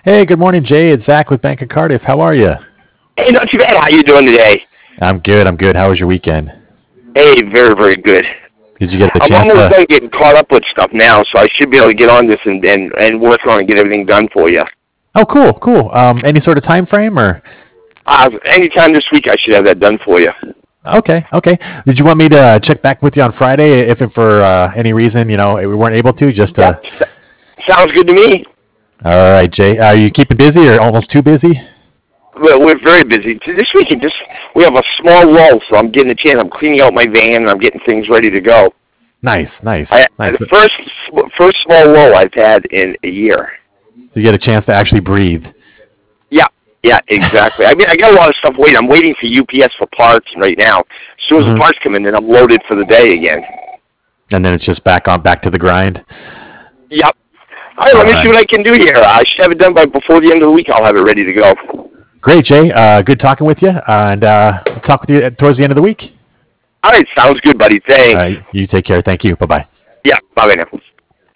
Hey, good morning, Jay. It's Zach with Bank of Cardiff. How are you? Hey, not too bad. How you doing today? I'm good. I'm good. How was your weekend? Hey, very, very good. Did you get a I'm chance almost to? done getting caught up with stuff now, so I should be able to get on this and work on and get everything done for you. Oh, cool, cool. Any sort of time frame or? Anytime this week, I should have that done for you. Okay, okay. Did you want me to check back with you on Friday if for any reason we weren't able to? Just Yep, sounds good to me. all right, Jay. Are you keeping busy or almost too busy? We're very busy this weekend. We have a small lull, so I'm getting a chance. I'm cleaning out my van and I'm getting things ready to go. Nice, nice, nice. The first small lull I've had in a year. So you get a chance to actually breathe. Yeah, yeah, exactly. I mean, I got a lot of stuff waiting. I'm waiting for UPS for parts right now. As soon as the parts come in, then I'm loaded for the day again. And then it's just back to the grind. Yep. All right, let me see what I can do here. I should have it done by before the end of the week. I'll have it ready to go. Great, Jay. Good talking with you, and talk with you towards the end of the week. All right, sounds good, buddy. All Thanks. right, you take care. Thank you. Bye bye. Yeah, bye now.